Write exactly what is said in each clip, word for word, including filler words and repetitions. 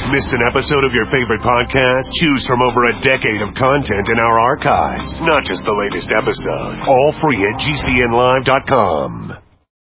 Missed an episode of your favorite podcast? Choose from over a decade of content in our archives, not just the latest episode. All free at G C N live dot com.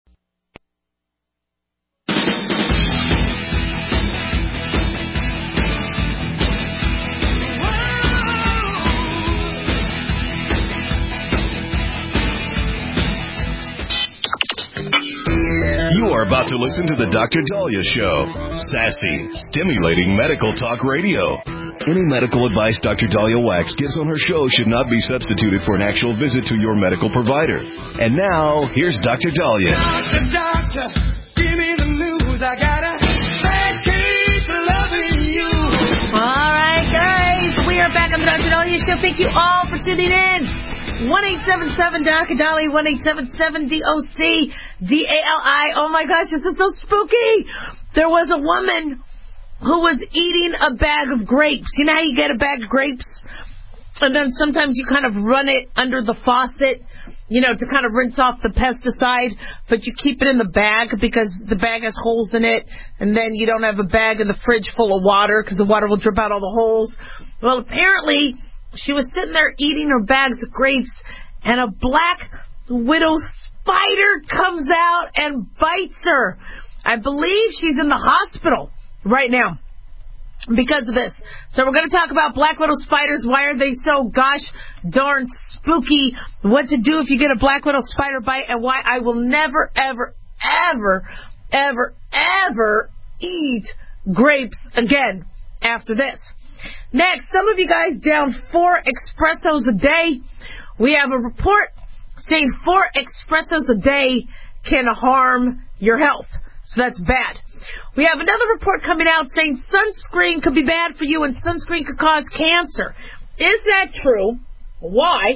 You are about to listen to the Doctor Dahlia Show. Sassy, stimulating medical talk radio. Any medical advice Doctor Dahlia Wax gives on her show should not be substituted for an actual visit to your medical provider. And now, here's Doctor Dahlia. Doctor, doctor, give me the news. I got a bad case of loving you. All right, guys, we are back on the Doctor Dahlia Show. Thank you all for tuning in. one eight seven seven Doctor Dahlia, one eight seven seven D O C D A L I. Oh my gosh, this is so spooky. There was a woman who was eating a bag of grapes. You know how you get a bag of grapes? And then sometimes you kind of run it under the faucet, you know, to kind of rinse off the pesticide, but you keep it in the bag because the bag has holes in it, and then you don't have a bag in the fridge full of water because the water will drip out all the holes. Well, apparently she was sitting there eating her bags of grapes, and a black widow spider comes out and bites her. I believe she's in the hospital right now because of this. So we're going to talk about black widow spiders. Why are they so gosh darn spooky? What to do if you get a black widow spider bite, and why I will never, ever, ever, ever, ever eat grapes again after this. Next, some of you guys down four espressos a day. We have a report saying four espressos a day can harm your health. So that's bad. We have another report coming out saying sunscreen could be bad for you and sunscreen could cause cancer. Is that true? Why?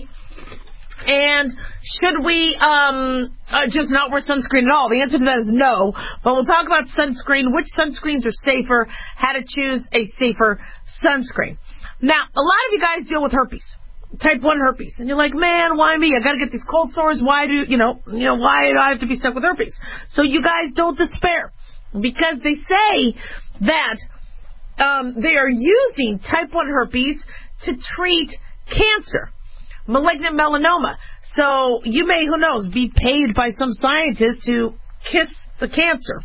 And should we um, uh, just not wear sunscreen at all? The answer to that is no. But we'll talk about sunscreen, which sunscreens are safer, how to choose a safer sunscreen. Now, a lot of you guys deal with herpes, type one herpes, and you're like, man, why me? I got to get these cold sores. Why do you know? You know why do I have to be stuck with herpes? So you guys don't despair, because they say that um, they are using type one herpes to treat cancer. Malignant melanoma. So you may, who knows, be paid by some scientist to kiss the cancer,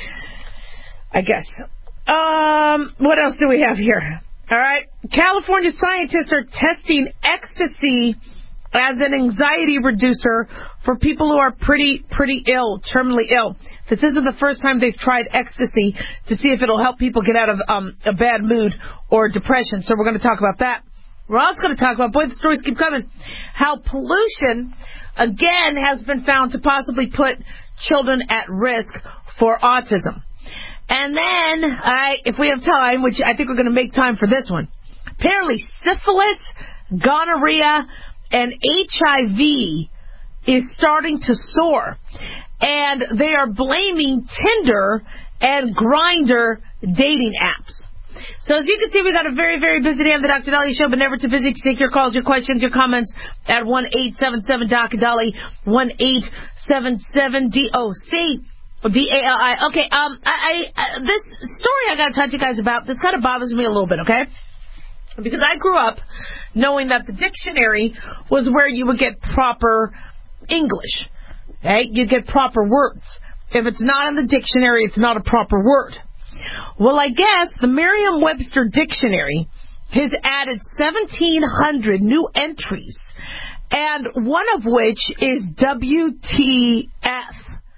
I guess. Um, what else do we have here? All right. California scientists are testing ecstasy as an anxiety reducer for people who are pretty, pretty ill, terminally ill. This isn't the first time they've tried ecstasy to see if it'll help people get out of um, a bad mood or depression. So we're going to talk about that. We're also going to talk about, boy, the stories keep coming, how pollution, again, has been found to possibly put children at risk for autism. And then, I, if we have time, which I think we're going to make time for this one, apparently syphilis, gonorrhea, and H I V is starting to soar. And they are blaming Tinder and Grindr dating apps. So as you can see, we got a very, very busy day on the Doctor Dahlia Show, but never too busy to take your calls, your questions, your comments at one eight seven seven Doctor Dahlia, one eight seven seven D O C D A L I. Okay, um, I, I, this story I got to talk to you guys about, this kind of bothers me a little bit, okay? Because I grew up knowing that the dictionary was where you would get proper English, okay? You get proper words. If it's not in the dictionary, it's not a proper word. Well, I guess the Merriam-Webster Dictionary has added seventeen hundred new entries, and one of which is W T F.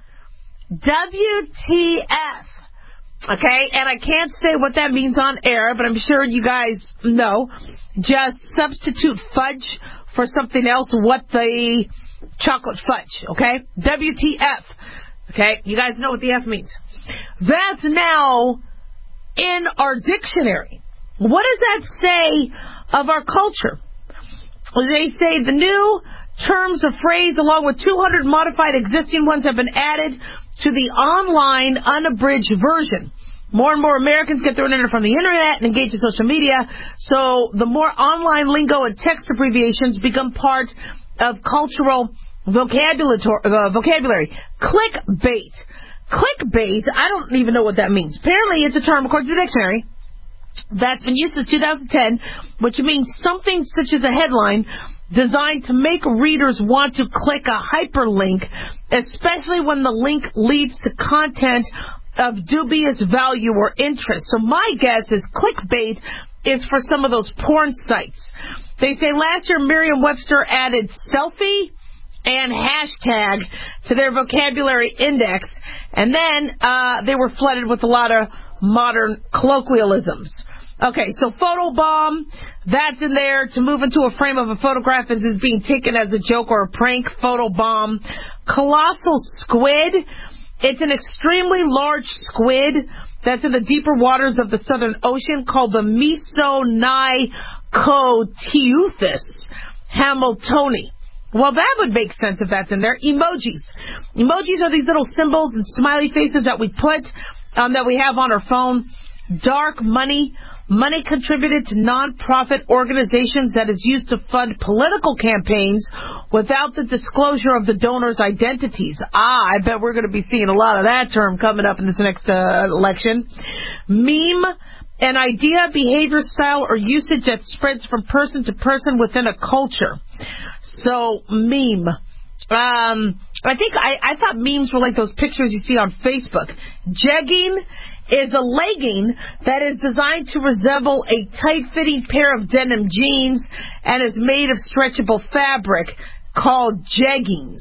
W T F. Okay, and I can't say what that means on air, but I'm sure you guys know. Just substitute fudge for something else. What the chocolate fudge, okay? W T F. Okay, you guys know what the F means. That's now in our dictionary. What does that say of our culture? They say the new terms of phrase, along with two hundred modified existing ones, have been added to the online unabridged version. More and more Americans get their internet from the internet and engage in social media, so the more online lingo and text abbreviations become part of cultural vocabulary. Uh, vocabulary. Clickbait. Clickbait, I don't even know what that means. Apparently it's a term, according to the dictionary, that's been used since two thousand ten, which means something such as a headline designed to make readers want to click a hyperlink, especially when the link leads to content of dubious value or interest. So my guess is clickbait is for some of those porn sites. They say last year Merriam-Webster added selfie and hashtag to their vocabulary index, and then uh, they were flooded with a lot of modern colloquialisms. Okay, so photobomb, that's in there. To move into a frame of a photograph as is being taken as a joke or a prank, photobomb. Colossal squid, it's an extremely large squid that's in the deeper waters of the Southern Ocean called the Mesonicotieuthis hamiltoni. Well, that would make sense if that's in there. Emojis. Emojis are these little symbols and smiley faces that we put, um, that we have on our phone. Dark money. Money contributed to non-profit organizations that is used to fund political campaigns without the disclosure of the donors' identities. Ah, I bet we're going to be seeing a lot of that term coming up in this next uh, election. Meme, an idea, behavior, style, or usage that spreads from person to person within a culture. So, meme. Um, I think I, I thought memes were like those pictures you see on Facebook. Jegging is a legging that is designed to resemble a tight-fitting pair of denim jeans and is made of stretchable fabric called jeggings.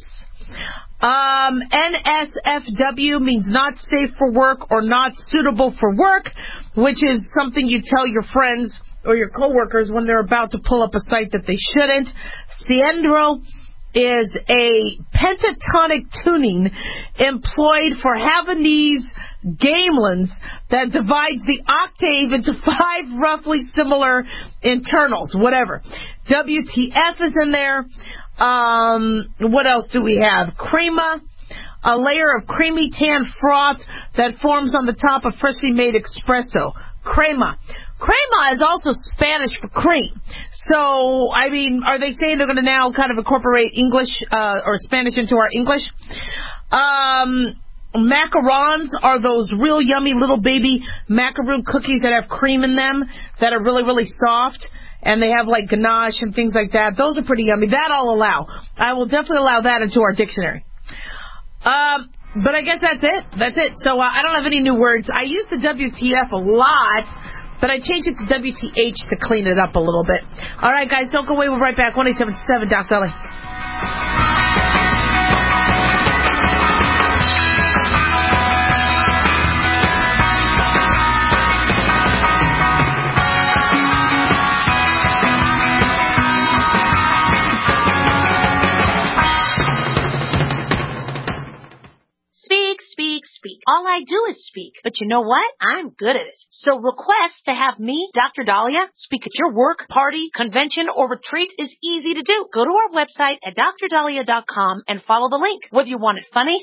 Um, N S F W means not safe for work or not suitable for work, which is something you tell your friends or your coworkers when they're about to pull up a site that they shouldn't. Ciendro is a pentatonic tuning employed for Havanese gamelins that divides the octave into five roughly similar internals, whatever. W T F is in there. Um, what else do we have? Crema, a layer of creamy tan froth that forms on the top of freshly made espresso. Crema. Crema is also Spanish for cream. So, I mean, are they saying they're going to now kind of incorporate English uh, or Spanish into our English? Um, macarons are those real yummy little baby macaroon cookies that have cream in them that are really, really soft. And they have, like, ganache and things like that. Those are pretty yummy. That I'll allow. I will definitely allow that into our dictionary. Um, but I guess that's it. That's it. So uh, I don't have any new words. I use the W T F a lot, but I changed it to W T H to clean it up a little bit. All right, guys, don't go away. We'll be right back. one eight seven seven Doc Dolly. Speak. All I do is speak. But you know what? I'm good at it. So request to have me, Doctor Dahlia, speak at your work, party, convention, or retreat is easy to do. Go to our website at D R dahlia dot com and follow the link. Whether you want it funny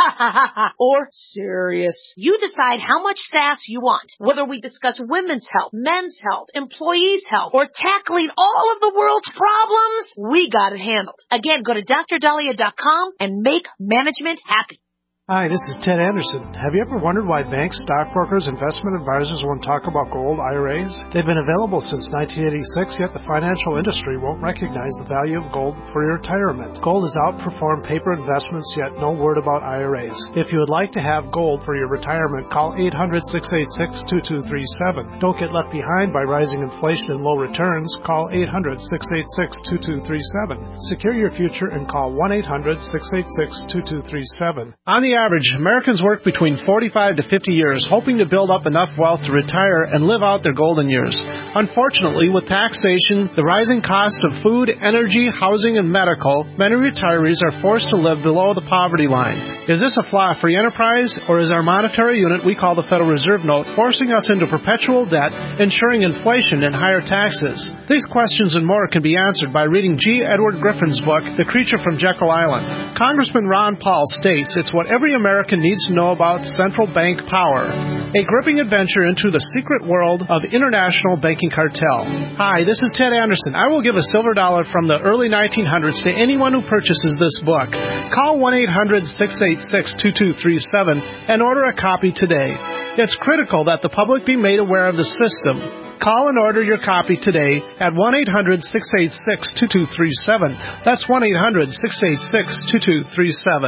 or serious, you decide how much sass you want. Whether we discuss women's health, men's health, employees' health, or tackling all of the world's problems, we got it handled. Again, go to D R dahlia dot com and make management happy. Hi, this is Ted Anderson. Have you ever wondered why banks, stockbrokers, investment advisors won't talk about gold I R As? They've been available since nineteen eighty-six, yet the financial industry won't recognize the value of gold for your retirement. Gold has outperformed paper investments, yet no word about I R As. If you would like to have gold for your retirement, call eight hundred, six eight six, two two three seven. Don't get left behind by rising inflation and low returns. Call eight hundred, six eight six, two two three seven. Secure your future and call one eight hundred, six eight six, two two three seven. On the average, Americans work between forty-five to fifty years, hoping to build up enough wealth to retire and live out their golden years. Unfortunately, with taxation, the rising cost of food, energy, housing, and medical, many retirees are forced to live below the poverty line. Is this a flaw free enterprise, or is our monetary unit we call the Federal Reserve Note forcing us into perpetual debt, ensuring inflation and higher taxes? These questions and more can be answered by reading G. Edward Griffin's book, The Creature from Jekyll Island. Congressman Ron Paul states it's what every American needs to know about central bank power. A gripping adventure into the secret world of international banking cartel. Hi, this is Ted Anderson. I will give a silver dollar from the early nineteen hundreds to anyone who purchases this book. Call one eight hundred, six eight six, two two three seven and order a copy today. It's critical that the public be made aware of the system. Call and order your copy today at one eight hundred six eight six two two three seven. That's one eight hundred six eight six two two three seven.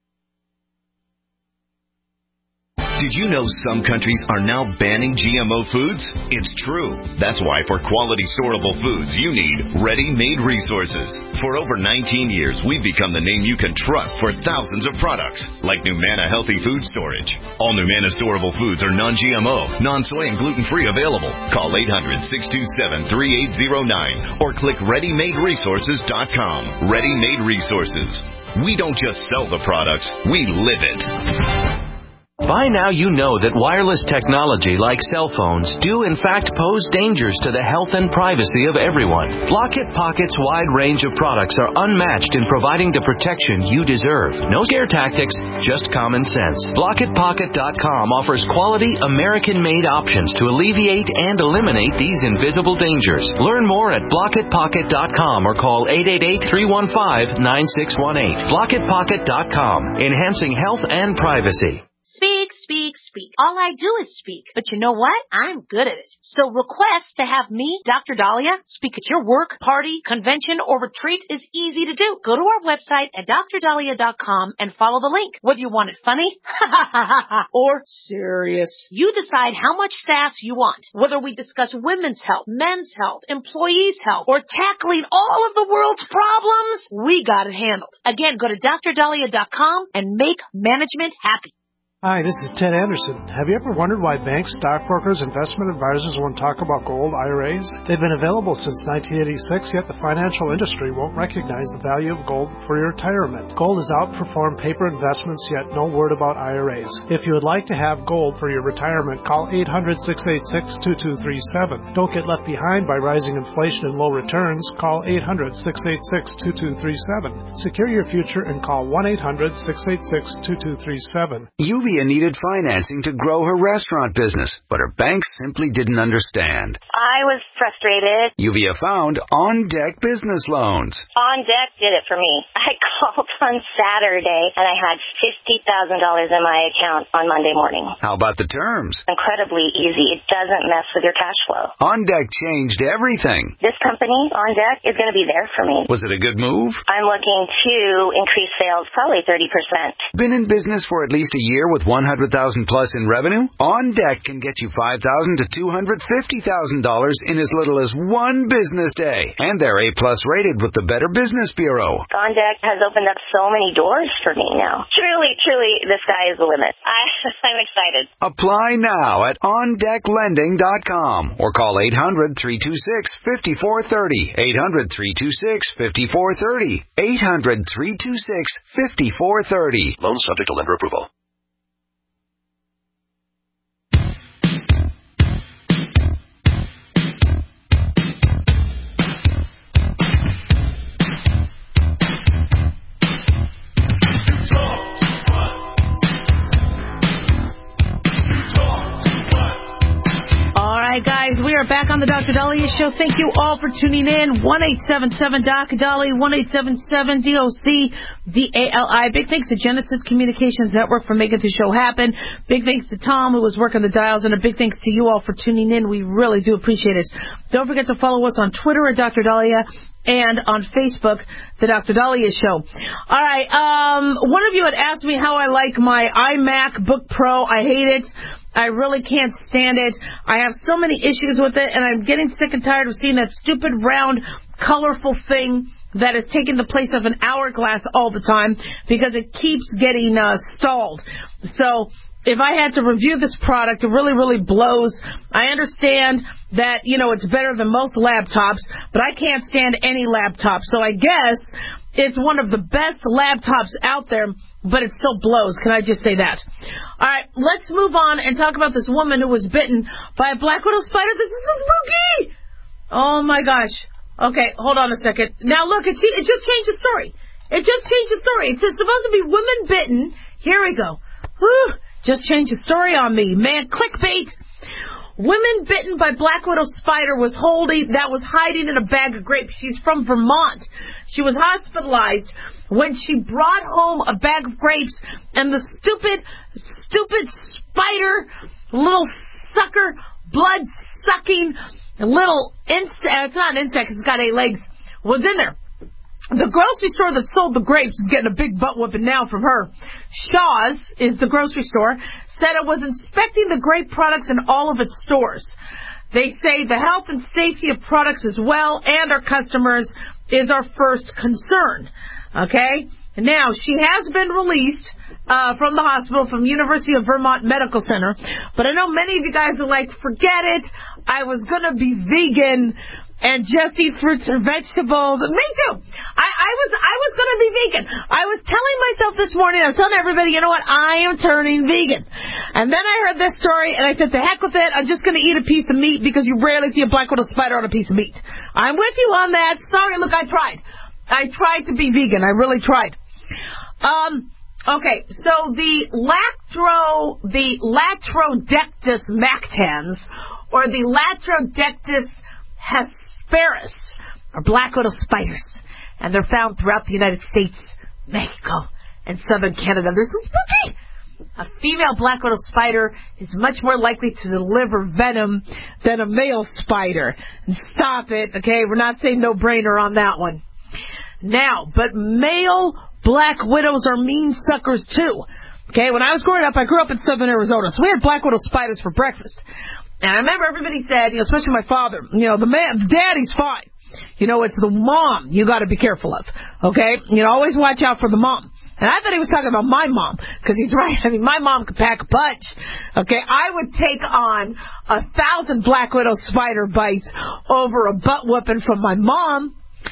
Did you know some countries are now banning G M O foods? It's true. That's why for quality storable foods, you need Ready-Made Resources. For over nineteen years, we've become the name you can trust for thousands of products, like Numana Healthy Food Storage. All Numana storable foods are non-G M O, non-soy, and gluten-free available. Call eight hundred six two seven three eight zero nine or click ready made resources dot com. Ready-Made Resources. We don't just sell the products, we live it. By now you know that wireless technology like cell phones do in fact pose dangers to the health and privacy of everyone. Blockit Pocket's wide range of products are unmatched in providing the protection you deserve. No scare tactics, just common sense. Blockit Pocket dot com offers quality American-made options to alleviate and eliminate these invisible dangers. Learn more at Blockit Pocket dot com or call eight eight eight, three one five, nine six one eight. Blockit Pocket dot com, enhancing health and privacy. Speak, speak, speak. All I do is speak. But you know what? I'm good at it. So request to have me, Doctor Dahlia, speak at your work, party, convention, or retreat is easy to do. Go to our website at Dr Dahlia dot com and follow the link. Whether you want it funny or serious, you decide how much sass you want. Whether we discuss women's health, men's health, employees' health, or tackling all of the world's problems, we got it handled. Again, go to Dr Dahlia dot com and make management happy. Hi, this is Ted Anderson. Have you ever wondered why banks, stockbrokers, investment advisors won't talk about gold I R As? They've been available since nineteen eighty-six, yet the financial industry won't recognize the value of gold for your retirement. Gold has outperformed paper investments, yet no word about I R As. If you would like to have gold for your retirement, call eight hundred, six eight six, two two three seven. Don't get left behind by rising inflation and low returns. Call eight hundred, six eight six, two two three seven. Secure your future and call one eight hundred, six eight six, two two three seven. You Uvia needed financing to grow her restaurant business, but her banks simply didn't understand. I was frustrated. Uvia found On Deck Business Loans. On Deck did it for me. I called on Saturday, and I had fifty thousand dollars in my account on Monday morning. How about the terms? Incredibly easy. It doesn't mess with your cash flow. On Deck changed everything. This company, On Deck, is going to be there for me. Was it a good move? I'm looking to increase sales probably thirty percent. Been in business for at least a year with one hundred thousand dollars plus in revenue? On Deck can get you five thousand dollars to two hundred fifty thousand dollars in as little as one business day. And they're A plus rated with the Better Business Bureau. On Deck has opened up so many doors for me now. Truly, truly, the sky is the limit. I, I'm excited. Apply now at on deck lending dot com or call eight hundred, three two six, five four three zero. eight hundred, three two six, five four three zero. eight hundred, three two six, five four three zero. Loan subject to lender approval. Guys, we are back on the Doctor Dahlia Show. Thank you all for tuning in. one eight seven seven D O C Dali, one eight seven seven D O C D A L I. Big thanks to Genesis Communications Network for making the show happen. Big thanks to Tom, who was working the dials, and a big thanks to you all for tuning in. We really do appreciate it. Don't forget to follow us on Twitter at Doctor Dahlia and on Facebook, the Doctor Dahlia Show. All right, um, one of you had asked me how I like my iMac Book Pro. I hate it. I really can't stand it. I have so many issues with it, and I'm getting sick and tired of seeing that stupid, round, colorful thing that is taking the place of an hourglass all the time because it keeps getting uh, stalled. So if I had to review this product, it really, really blows. I understand that, you know, it's better than most laptops, but I can't stand any laptop. So I guess it's one of the best laptops out there, but it still blows. Can I just say that? All right, let's move on and talk about this woman who was bitten by a black widow spider. This is so spooky. Oh, my gosh. Okay, hold on a second. Now, look, it, it just changed the story. It just changed the story. It's supposed to be women bitten. Here we go. Whew. Just changed the story on me. Man, clickbait. Women bitten by black widow spider was holding, that was hiding in a bag of grapes. She's from Vermont. She was hospitalized when she brought home a bag of grapes, and the stupid, stupid spider, little sucker, blood-sucking, a little insect, it's not an insect, it's got eight legs, was in there. The grocery store that sold the grapes is getting a big butt whooping now from her. Shaw's is the grocery store, said it was inspecting the grape products in all of its stores. They say the health and safety of products as well and our customers is our first concern. Okay? Now, she has been released uh, from the hospital, from University of Vermont Medical Center. But I know many of you guys are like, forget it. I was going to be vegan and just eat fruits and vegetables. Me too. I, I was I was going to be vegan. I was telling myself this morning, I was telling everybody, you know what, I am turning vegan. And then I heard this story, and I said, to heck with it, I'm just going to eat a piece of meat because you rarely see a black widow spider on a piece of meat. I'm with you on that. Sorry, look, I tried. I tried to be vegan. I really tried. Um... Okay, so the Lactro, the Latrodectus mactans, or the Latrodectus hesperus, are black widow spiders, and they're found throughout the United States, Mexico, and southern Canada. They're so spooky. A female black widow spider is much more likely to deliver venom than a male spider. And stop it, okay? We're not saying no-brainer on that one. Now, but male black widows are mean suckers too. Okay, when I was growing up, I grew up in southern Arizona, so we had black widow spiders for breakfast. And I remember everybody said, you know, especially my father, you know, the man, the daddy's fine. You know, it's the mom you got to be careful of. Okay, you know, always watch out for the mom. And I thought he was talking about my mom, because he's right. I mean, my mom could pack a punch. Okay, I would take on a thousand black widow spider bites over a butt whooping from my mom.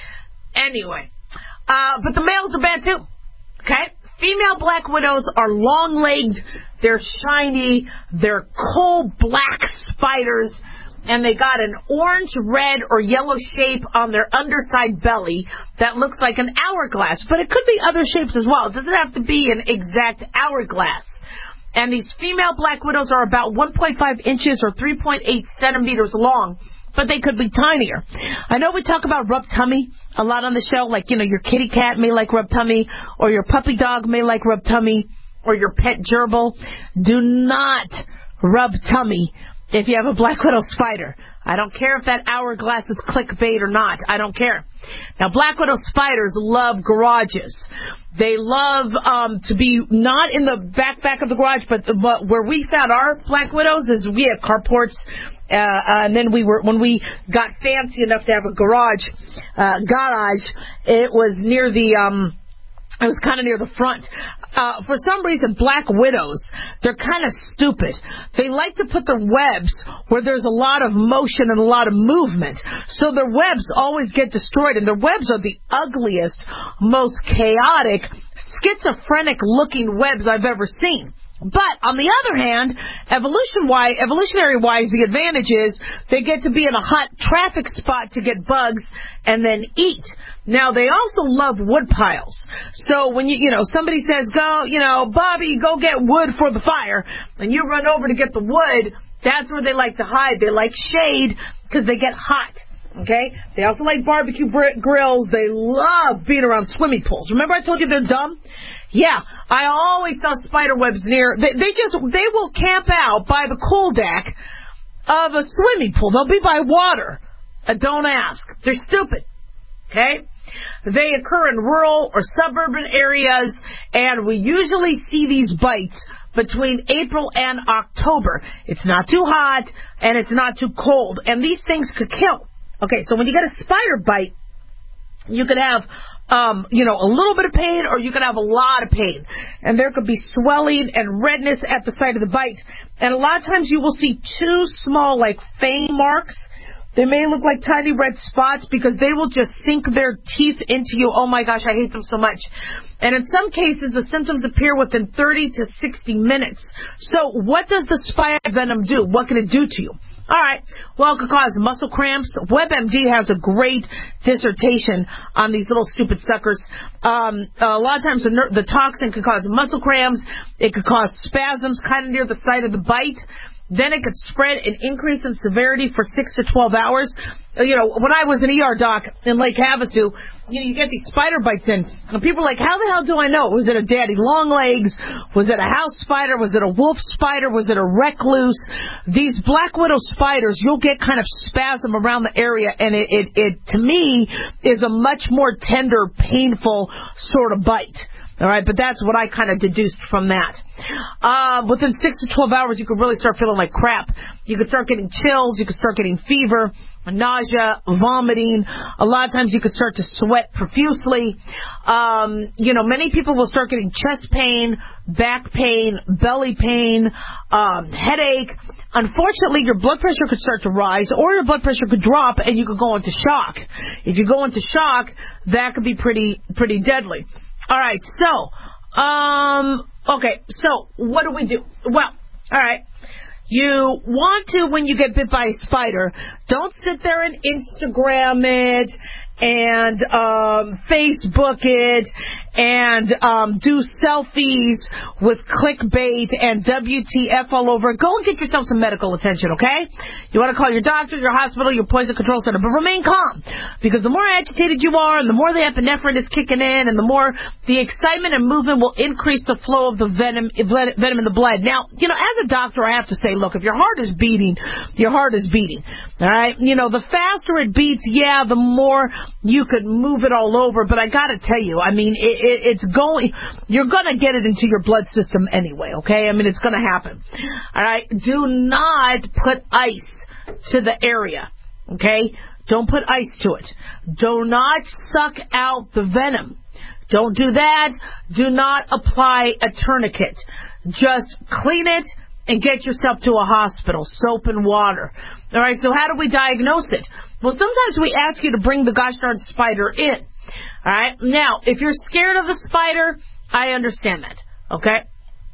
Anyway. Uh, but the males are bad too. Okay? Female black widows are long-legged, they're shiny, they're coal black spiders, and they got an orange, red, or yellow shape on their underside belly that looks like an hourglass. But it could be other shapes as well. It doesn't have to be an exact hourglass. And these female black widows are about one point five inches or three point eight centimeters long. But they could be tinier. I know we talk about rub tummy a lot on the show, like, you know, your kitty cat may like rub tummy, or your puppy dog may like rub tummy, or your pet gerbil. Do not rub tummy if you have a black widow spider. I don't care if that hourglass is clickbait or not. I don't care. Now, black widow spiders love garages. They love um, to be not in the back back of the garage, but, the, but where we found our black widows is we had carports. Uh, uh, and then we were, when we got fancy enough to have a garage, uh, garage, it was near the, um, it was kind of near the front. Uh, for some reason, black widows, they're kind of stupid. They like to put their webs where there's a lot of motion and a lot of movement. So their webs always get destroyed, and their webs are the ugliest, most chaotic, schizophrenic-looking webs I've ever seen. But, on the other hand, evolution-wise, evolutionary-wise, the advantage is they get to be in a hot traffic spot to get bugs and then eat. Now, they also love wood piles. So, when you, you know, somebody says, go, you know, Bobby, go get wood for the fire, and you run over to get the wood, that's where they like to hide. They like shade because they get hot. Okay? They also like barbecue br- grills. They love being around swimming pools. Remember I told you they're dumb? Yeah, I always saw spider webs near. They, they just they will camp out by the cool deck of a swimming pool. They'll be by water. Uh, don't ask. They're stupid. Okay? They occur in rural or suburban areas, and we usually see these bites between April and October. It's not too hot, and it's not too cold, and these things could kill. Okay, so when you get a spider bite, you could have Um, you know, a little bit of pain, or you could have a lot of pain. And there could be swelling and redness at the site of the bite. And a lot of times you will see two small, like, fang marks. They may look like tiny red spots because they will just sink their teeth into you. Oh, my gosh, I hate them so much. And in some cases, the symptoms appear within thirty to sixty minutes. So what does the spider venom do? What can it do to you? All right. Well, it could cause muscle cramps. WebMD has a great dissertation on these little stupid suckers. Um, a lot of times the, ner- the toxin can cause muscle cramps. It could cause spasms kind of near the site of the bite. then it could spread and increase in severity for six to twelve hours. You know, when I was an E R doc in Lake Havasu, you know, you get these spider bites in, and people are like, how the hell do I know? Was it a daddy long legs? Was it a house spider? Was it a wolf spider? Was it a recluse? These black widow spiders, you'll get kind of spasm around the area, and it, it, it to me, is a much more tender, painful sort of bite. All right, but that's what I kind of deduced from that. Uh, within six to twelve hours, you could really start feeling like crap. You could start getting chills. You could start getting fever, nausea, vomiting. A lot of times you could start to sweat profusely. Um, you know, many people will start getting chest pain, back pain, belly pain, um, headache. Unfortunately, your blood pressure could start to rise, or your blood pressure could drop, and you could go into shock. If you go into shock, that could be pretty, pretty deadly. All right, so, um, okay, so what do we do? Well, all right, you want to, when you get bit by a spider, don't sit there and Instagram it and um, Facebook it and um, do selfies with clickbait and W T F all over. Go and get yourself some medical attention, okay? You want to call your doctor, your hospital, your poison control center, but remain calm, because the more agitated you are and the more the epinephrine is kicking in and the more the excitement and movement will increase the flow of the venom, venom in the blood. Now, you know, as a doctor, I have to say, look, if your heart is beating, your heart is beating, all right? You know, the faster it beats, yeah, the more you could move it all over, but I got to tell you, I mean, it, it, it's going, you're going to get it into your blood system anyway, okay? I mean, it's going to happen. All right? Do not put ice to the area, okay? Don't put ice to it. Do not suck out the venom. Don't do that. Do not apply a tourniquet. Just clean it and get yourself to a hospital, soap and water. All right, so how do we diagnose it? Well, sometimes we ask you to bring the gosh darn spider in. All right, now, if you're scared of the spider, I understand that, okay?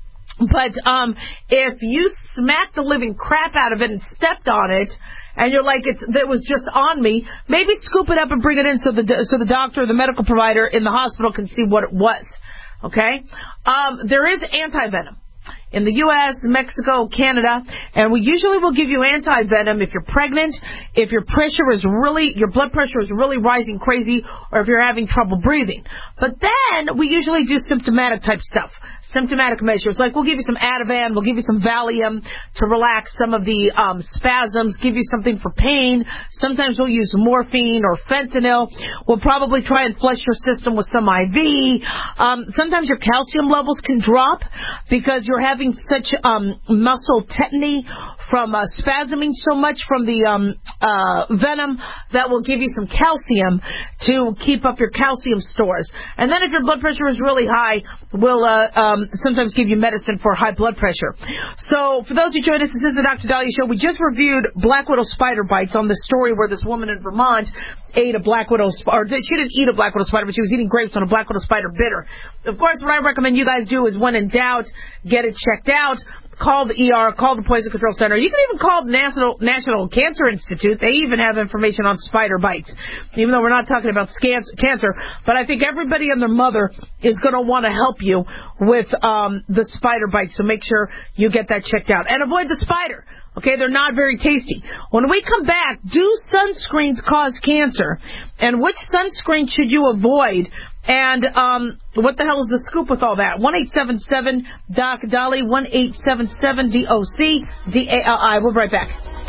But um, if you smacked the living crap out of it and stepped on it, and you're like, it's that was just on me, maybe scoop it up and bring it in so the so the doctor or the medical provider in the hospital can see what it was, okay? Um, there is anti-venom in the U S, Mexico, Canada, and we usually will give you anti-venom if you're pregnant, if your pressure is really, your blood pressure is really rising crazy, or if you're having trouble breathing. But then we usually do symptomatic type stuff, symptomatic measures. Like we'll give you some Ativan, we'll give you some Valium to relax some of the um, spasms, give you something for pain. Sometimes we'll use morphine or fentanyl. We'll probably try and flush your system with some I V. Um, sometimes your calcium levels can drop because you're having such um, muscle tetany from uh, spasming so much from the um, uh, venom that will give you some calcium to keep up your calcium stores. And then if your blood pressure is really high, we'll uh, um, sometimes give you medicine for high blood pressure. So for those who joined us, this is the Doctor Dahlia Show. We just reviewed black widow spider bites on the story where this woman in Vermont ate a black widow spider. Or she didn't eat a black widow spider, but she was eating grapes on a black widow spider bitter. Of course, what I recommend you guys do is, when in doubt, get it checked out. Call the E R, call the Poison Control Center. You can even call the National National Cancer Institute. They even have information on spider bites, even though we're not talking about cancer. But I think everybody and their mother is going to want to help you with um, the spider bites, so make sure you get that checked out. And avoid the spider. Okay, they're not very tasty. When we come back, do sunscreens cause cancer? And which sunscreen should you avoid? And um, what the hell is the scoop with all that? one eight seven seven D O C D A L I, one eight seven seven D O C D A L I. We'll be right back.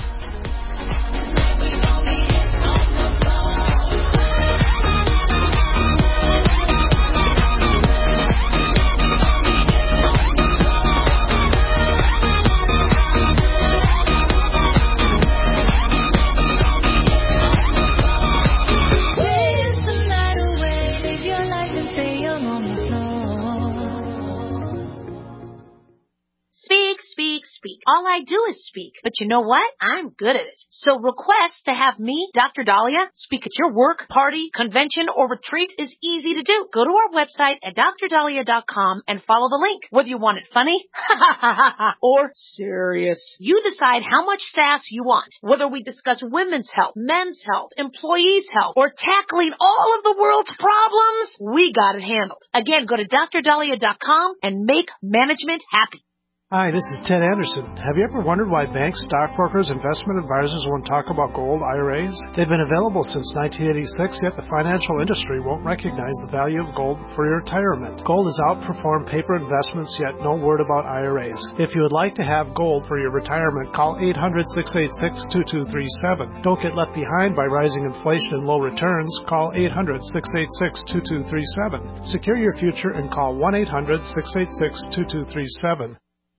Speak. All I do is speak. But you know what? I'm good at it. So request to have me, Doctor Dahlia, speak at your work, party, convention, or retreat is easy to do. Go to our website at dr dahlia dot com and follow the link. Whether you want it funny or serious, you decide how much sass you want. Whether we discuss women's health, men's health, employees' health, or tackling all of the world's problems, we got it handled. Again, go to dr dahlia dot com and make management happy. Hi, this is Ted Anderson. Have you ever wondered why banks, stockbrokers, investment advisors won't talk about gold I R As? They've been available since nineteen eighty-six, yet the financial industry won't recognize the value of gold for your retirement. Gold has outperformed paper investments, yet no word about I R As. If you would like to have gold for your retirement, call eight hundred, six eight six, two two three seven. Don't get left behind by rising inflation and low returns. Call eight hundred, six eight six, two two three seven. Secure your future and call one eight hundred, six eight six, two two three seven.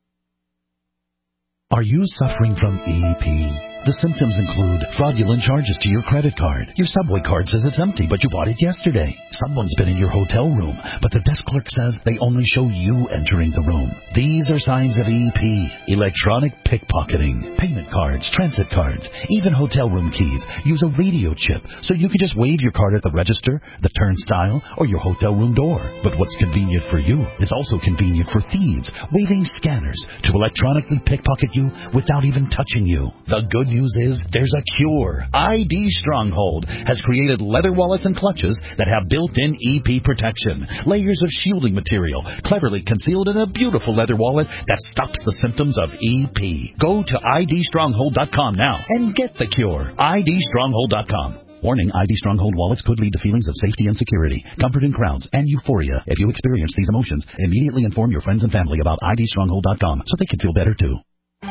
Are you suffering from E P? The symptoms include fraudulent charges to your credit card. Your Subway card says it's empty, but you bought it yesterday. Someone's been in your hotel room, but the desk clerk says they only show you entering the room. These are signs of E P. Electronic pickpocketing. Payment cards, transit cards, even hotel room keys use a radio chip, so you can just wave your card at the register, the turnstile, or your hotel room door. But what's convenient for you is also convenient for thieves, waving scanners to electronically pickpocket you without even touching you. The good news is there's a cure. I D Stronghold has created leather wallets and clutches that have built-in E P protection, layers of shielding material cleverly concealed in a beautiful leather wallet that stops the symptoms of E P. Go to I D stronghold dot com now and get the cure. I D stronghold dot com. Warning, I D Stronghold wallets could lead to feelings of safety and security, comfort in crowds, and euphoria. If you experience these emotions, immediately inform your friends and family about I D stronghold dot com so they can feel better too.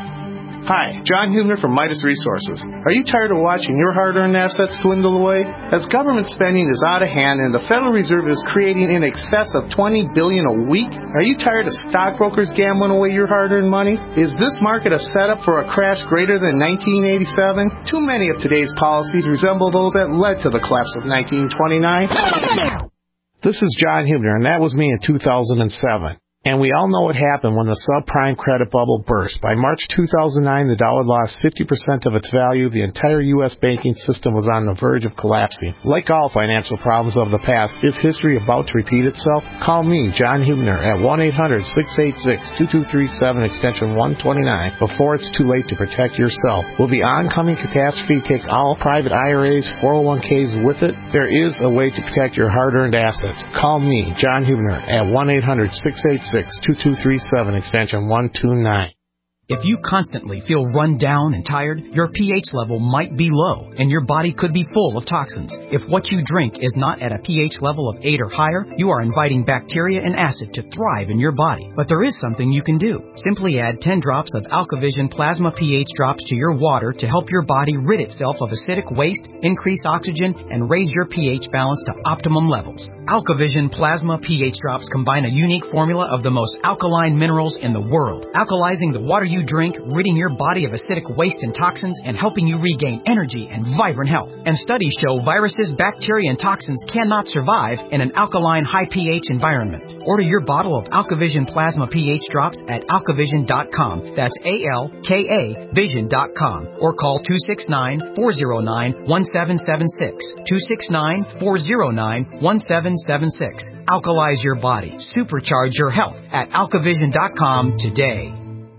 Hi, John Hubner from Midas Resources. Are you tired of watching your hard-earned assets dwindle away? As government spending is out of hand and the Federal Reserve is creating in excess of twenty billion dollars a week, are you tired of stockbrokers gambling away your hard-earned money? Is this market a setup for a crash greater than nineteen eighty-seven? Too many of today's policies resemble those that led to the collapse of nineteen twenty-nine. This is John Hubner, and that was me in two thousand seven. And we all know what happened when the subprime credit bubble burst. By March two thousand nine, the dollar lost fifty percent of its value. The entire U S banking system was on the verge of collapsing. Like all financial problems of the past, is history about to repeat itself? Call me, John Hubner, at one eight hundred, six eight six, two two three seven, extension one twenty-nine, before it's too late to protect yourself. Will the oncoming catastrophe take all private I R As, four oh one k's with it? There is a way to protect your hard-earned assets. Call me, John Hubner, at one eight hundred, six eight six, two two three seven, extension one two nine. If you constantly feel run down and tired, your pH level might be low, and your body could be full of toxins. If what you drink is not at a pH level of eight or higher, you are inviting bacteria and acid to thrive in your body. But there is something you can do. Simply add ten drops of AlkaVision Plasma pH drops to your water to help your body rid itself of acidic waste, increase oxygen, and raise your pH balance to optimum levels. AlkaVision Plasma pH drops combine a unique formula of the most alkaline minerals in the world, alkalizing the water you drink, ridding your body of acidic waste and toxins, and helping you regain energy and vibrant health. And studies show viruses, bacteria, and toxins cannot survive in an alkaline, high pH environment. Order your bottle of AlkaVision Plasma pH drops at alkavision dot com. That's A L K A vision dot com. Or call two six nine, four oh nine, one seven seven six. two six nine, four oh nine, one seven seven six. Alkalize your body. Supercharge your health at alkavision dot com today.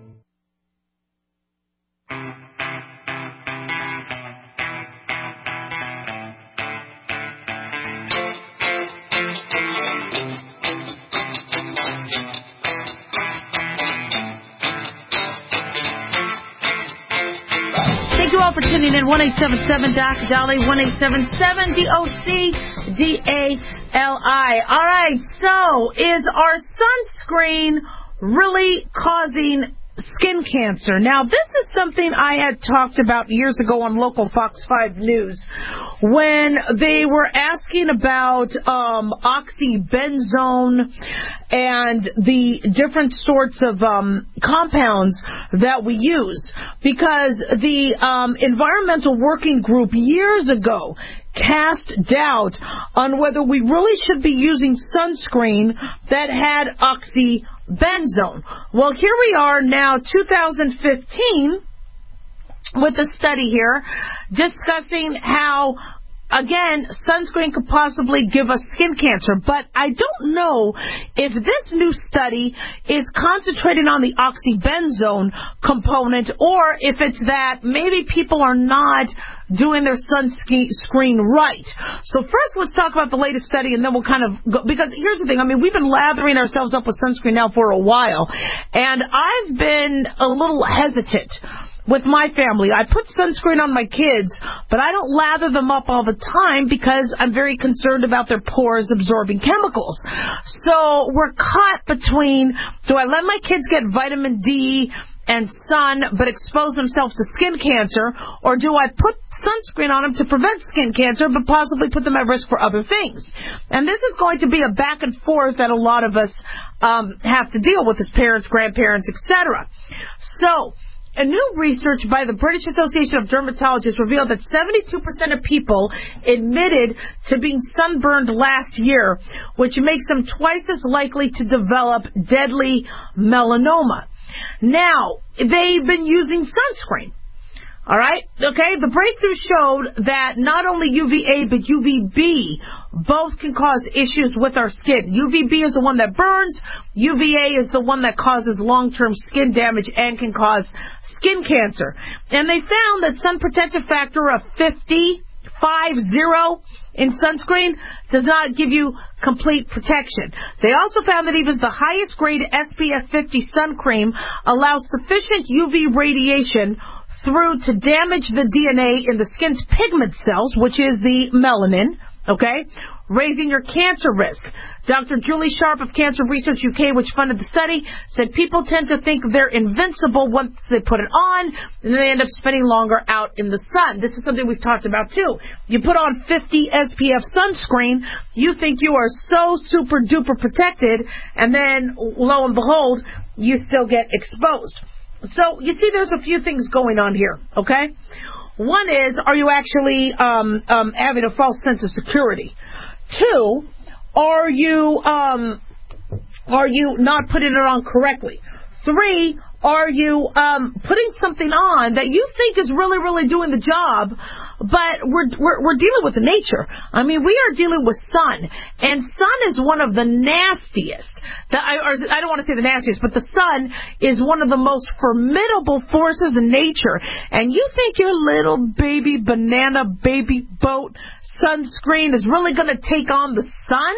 Thank you all for tuning in. one eight seven seven Doc Dolly, one eight seven seven D O C D A L I. All right, so is our sunscreen really causing skin cancer? Now, this is something I had talked about years ago on local Fox five News when they were asking about um, oxybenzone and the different sorts of um, compounds that we use, because the um, Environmental Working Group years ago cast doubt on whether we really should be using sunscreen that had oxybenzone. Well, here we are now, two thousand fifteen, with a study here discussing how again, sunscreen could possibly give us skin cancer, but I don't know if this new study is concentrating on the oxybenzone component or if it's that maybe people are not doing their sunscreen right. So first, let's talk about the latest study, and then we'll kind of go, because here's the thing. I mean, we've been lathering ourselves up with sunscreen now for a while, and I've been a little hesitant with my family. I put sunscreen on my kids, but I don't lather them up all the time because I'm very concerned about their pores absorbing chemicals. So we're caught between, do I let my kids get vitamin D and sun but expose themselves to skin cancer, or do I put sunscreen on them to prevent skin cancer but possibly put them at risk for other things? And this is going to be a back and forth that a lot of us um, have to deal with as parents, grandparents, et cetera. So a new research by the British Association of Dermatologists revealed that seventy-two percent of people admitted to being sunburned last year, which makes them twice as likely to develop deadly melanoma. Now, they've been using sunscreen. All right? Okay? The breakthrough showed that not only U V A but U V B both can cause issues with our skin. U V B is the one that burns. U V A is the one that causes long-term skin damage and can cause skin cancer. And they found that sun protective factor of fifty, five zero in sunscreen does not give you complete protection. They also found that even the highest grade S P F fifty sun cream allows sufficient U V radiation through to damage the D N A in the skin's pigment cells, which is the melanin, okay, raising your cancer risk. Doctor Julie Sharp of Cancer Research U K, which funded the study, said people tend to think they're invincible once they put it on, and they end up spending longer out in the sun. This is something we've talked about, too. You put on fifty S P F sunscreen, you think you are so super-duper protected, and then, lo and behold, you still get exposed. So, you see, there's a few things going on here, okay? One is, are you actually um, um, having a false sense of security? Two, are you um, are you not putting it on correctly? Three, are you um, putting something on that you think is really, really doing the job, but we're, we're we're dealing with nature. I mean, we are dealing with sun, and sun is one of the nastiest. The, I, or I don't want to say the nastiest, but the sun is one of the most formidable forces in nature. And you think your little baby banana baby boat sunscreen is really going to take on the sun?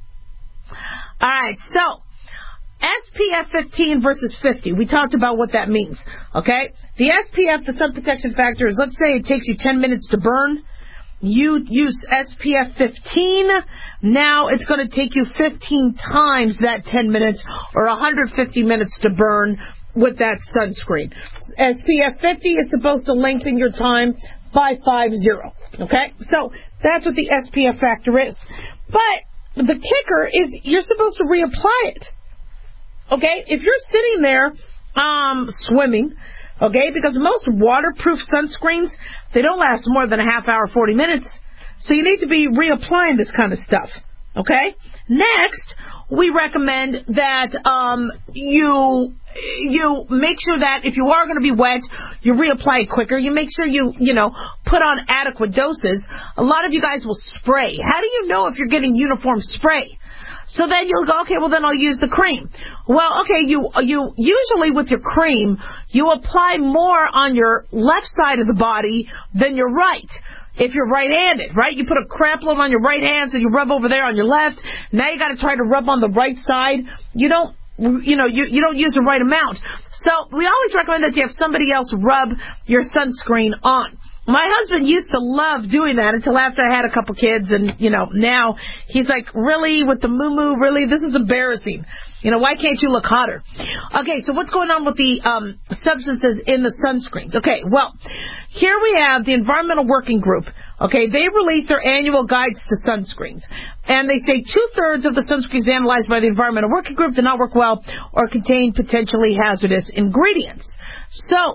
All right, so S P F fifteen versus fifty. We talked about what that means, okay? The S P F, the sun protection factor, is, let's say it takes you ten minutes to burn. You use S P F fifteen. Now it's going to take you fifteen times that ten minutes or one hundred fifty minutes to burn with that sunscreen. S P F fifty is supposed to lengthen your time by five zero, okay? So that's what the S P F factor is. But the kicker is you're supposed to reapply it. Okay, if you're sitting there um, swimming, okay, because most waterproof sunscreens, they don't last more than a half hour, forty minutes. So you need to be reapplying this kind of stuff, okay? Next, we recommend that um, you you make sure that if you are going to be wet, you reapply it quicker. You make sure you, you know, put on adequate doses. A lot of you guys will spray. How do you know if you're getting uniform spray? So then you'll go, okay, well then I'll use the cream. Well, okay, you you usually with your cream, you apply more on your left side of the body than your right. If you're right-handed, right? You put a crap load on your right hand, so you rub over there on your left. Now you got to try to rub on the right side. You don't, you know, you, you don't use the right amount. So we always recommend that you have somebody else rub your sunscreen on. My husband used to love doing that until after I had a couple kids, and, you know, now he's like, really, with the moo-moo, really, this is embarrassing. You know, why can't you look hotter? Okay, so what's going on with the um, substances in the sunscreens? Okay, well, here we have the Environmental Working Group. Okay, they released their annual guides to sunscreens. And they say two-thirds of the sunscreens analyzed by the Environmental Working Group do not work well or contain potentially hazardous ingredients. So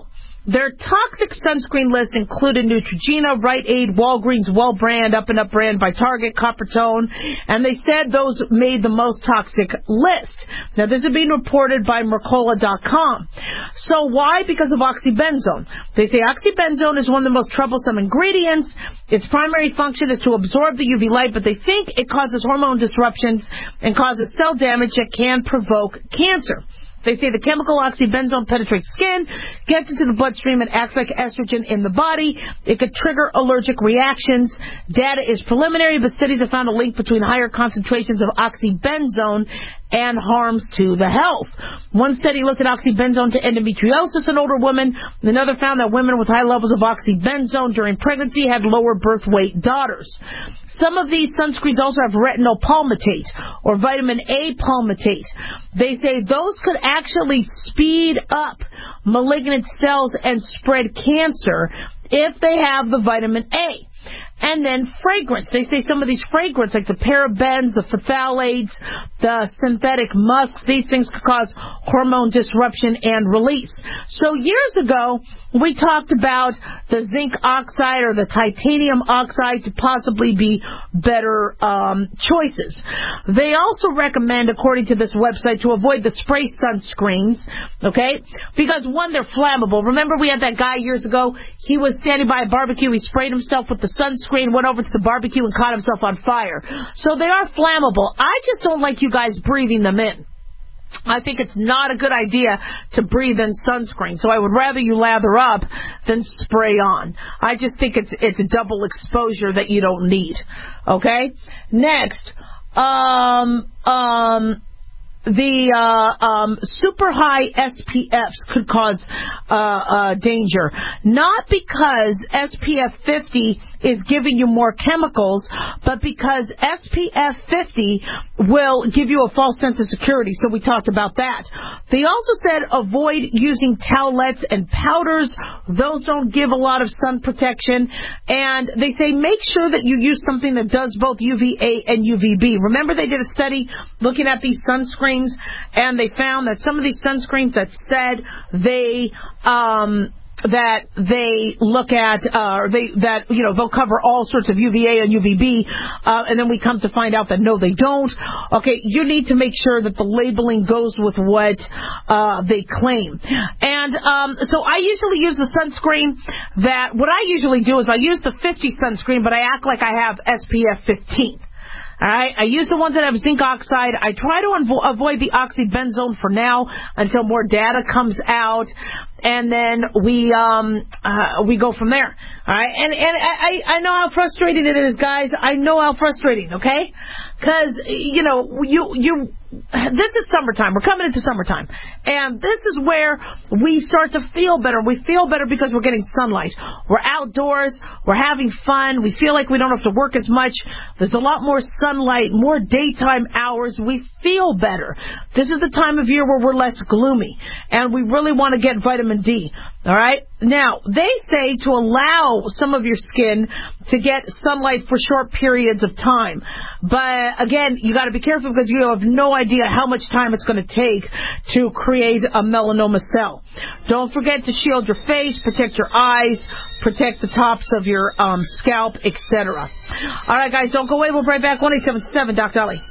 their toxic sunscreen list included Neutrogena, Rite Aid, Walgreens, Well Brand, Up and Up Brand by Target, Coppertone, and they said those made the most toxic list. Now, this is being reported by Mercola dot com. So why? Because of oxybenzone. They say oxybenzone is one of the most troublesome ingredients. Its primary function is to absorb the U V light, but they think it causes hormone disruptions and causes cell damage that can provoke cancer. They say the chemical oxybenzone penetrates skin, gets into the bloodstream, and acts like estrogen in the body. It could trigger allergic reactions. Data is preliminary, but studies have found a link between higher concentrations of oxybenzone and harms to the health. One study looked at oxybenzone to endometriosis in older women. Another found that women with high levels of oxybenzone during pregnancy had lower birth weight daughters. Some of these sunscreens also have retinol palmitate or vitamin A palmitate. They say those could actually speed up malignant cells and spread cancer if they have the vitamin A. And then fragrance. They say some of these fragrance, like the parabens, the phthalates, the synthetic musks, these things could cause hormone disruption and release. So years ago, we talked about the zinc oxide or the titanium oxide to possibly be better um, choices. They also recommend, according to this website, to avoid the spray sunscreens, okay? Because, one, they're flammable. Remember we had that guy years ago? He was standing by a barbecue. He sprayed himself with the sunscreen, went over to the barbecue and caught himself on fire. So they are flammable. I just don't like you guys breathing them in. I think it's not a good idea to breathe in sunscreen, so I would rather you lather up than spray on. I just think it's it's a double exposure that you don't need. Okay? Next, um, um, the uh, um, super high S P Fs could cause uh, uh, danger. Not because S P F fifty is giving you more chemicals, but because S P F fifty will give you a false sense of security. So we talked about that. They also said avoid using towelettes and powders. Those don't give a lot of sun protection. And they say make sure that you use something that does both U V A and U V B. Remember they did a study looking at these sunscreens, and they found that some of these sunscreens that said they um that they look at, uh, or they, that, you know, they'll cover all sorts of U V A and U V B, uh, and then we come to find out that no, they don't. Okay, you need to make sure that the labeling goes with what, uh, they claim. And, um, so I usually use the sunscreen that, what I usually do is I use the fifty sunscreen, but I act like I have S P F fifteen. All right, I use the ones that have zinc oxide. I try to avo- avoid the oxybenzone for now until more data comes out, and then we um uh, we go from there. All right, and and I I know how frustrating it is, guys. I know how frustrating. Okay, because you know you you. This is summertime. We're coming into summertime. And this is where we start to feel better. We feel better because we're getting sunlight. We're outdoors. We're having fun. We feel like we don't have to work as much. There's a lot more sunlight, more daytime hours. We feel better. This is the time of year where we're less gloomy. And we really want to get vitamin D. All right? Now, they say to allow some of your skin to get sunlight for short periods of time. But, again, you got to be careful because you have no idea how much time it's going to take to create a melanoma cell. Don't forget to shield your face, protect your eyes, protect the tops of your um, scalp, et cetera. All right, guys, don't go away. We'll be right back. one eight seven seven, Doctor Ali.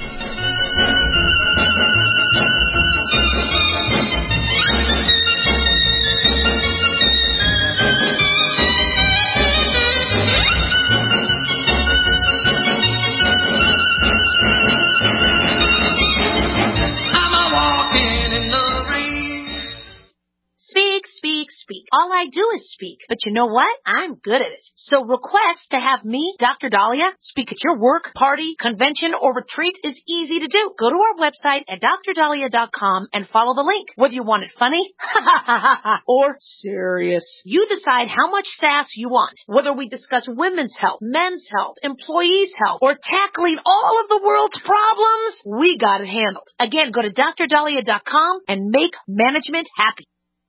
Speak, speak. All I do is speak. But you know what? I'm good at it. So request to have me, Doctor Dahlia, speak at your work, party, convention, or retreat is easy to do. Go to our website at dr dahlia dot com and follow the link. Whether you want it funny or serious, you decide how much sass you want. Whether we discuss women's health, men's health, employees' health, or tackling all of the world's problems, we got it handled. Again, go to dr dahlia dot com and make management happy.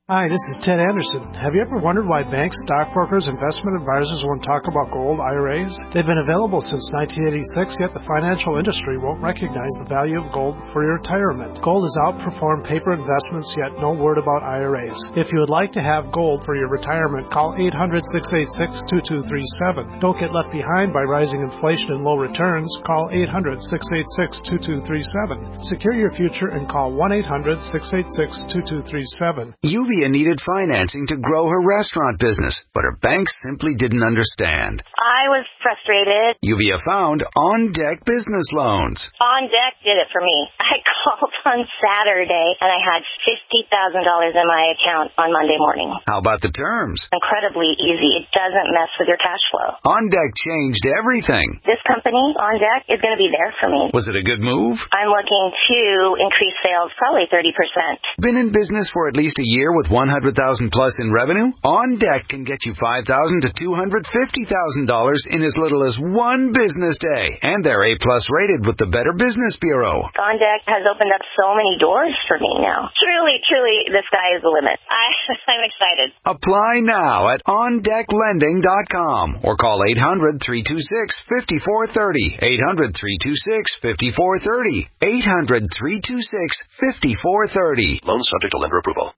Hi, this is Ted Anderson. Have you ever wondered why banks, stockbrokers, investment advisors won't talk about gold I R As? They've been available since nineteen eighty-six, yet the financial industry won't recognize the value of gold for your retirement. Gold has outperformed paper investments, yet no word about I R As. If you would like to have gold for your retirement, call eight hundred, six eight six, two two three seven. Don't get left behind by rising inflation and low returns. Call eight hundred, six eight six, two two three seven. Secure your future and call one eight hundred, six eight six, two two three seven. Uvia needed financing to grow her restaurant business, but her banks simply didn't understand. I was frustrated. Uvia found On Deck Business Loans. On Deck did it for me. I called on Saturday, and I had fifty thousand dollars in my account on Monday morning. How about the terms? Incredibly easy. It doesn't mess with your cash flow. On Deck changed everything. This company, On Deck, is going to be there for me. Was it a good move? I'm looking to increase sales probably thirty percent. Been in business for at least a year with one hundred thousand dollars plus in revenue? On Deck can get you five thousand dollars to two hundred fifty thousand dollars in as little as one business day. And they're A plus rated with the Better Business Bureau. On Deck has opened up so many doors for me now. Truly, truly, the sky is the limit. I, I'm excited. Apply now at on deck lending dot com or call eight hundred, three two six, five four three zero. eight hundred, three two six, five four three zero. eight hundred, three two six, five four three zero. Loan subject to lender approval.